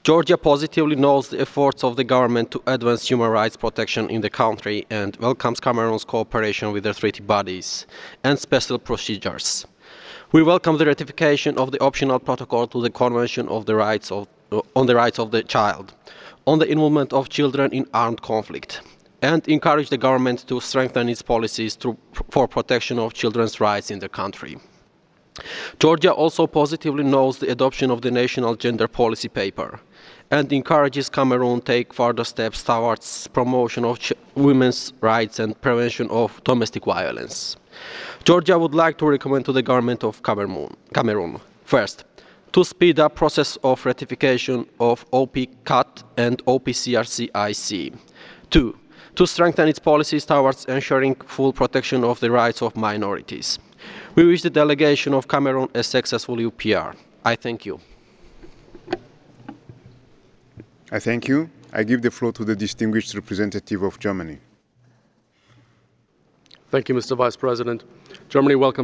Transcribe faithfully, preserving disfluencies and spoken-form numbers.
Georgia positively notes the efforts of the government to advance human rights protection in the country and welcomes Cameroon's cooperation with the treaty bodies and special procedures. We welcome the ratification of the optional protocol to the Convention of the Rights of, uh, on the Rights of the Child, on the involvement of children in armed conflict, and encourage the government to strengthen its policies to, for protection of children's rights in the country. Georgia also positively notes the adoption of the National Gender Policy Paper and encourages Cameroon to take further steps towards promotion of women's rights and prevention of domestic violence. Georgia would like to recommend to the government of Cameroon, Cameroon first, to speed up process of ratification of O P C A T and O P C R C I C. Two, to strengthen its policies towards ensuring full protection of the rights of minorities. We wish the delegation of Cameroon a successful U P R. I thank you. I thank you. I give the floor to the distinguished representative of Germany. Thank you, Mister Vice President. Germany welcomes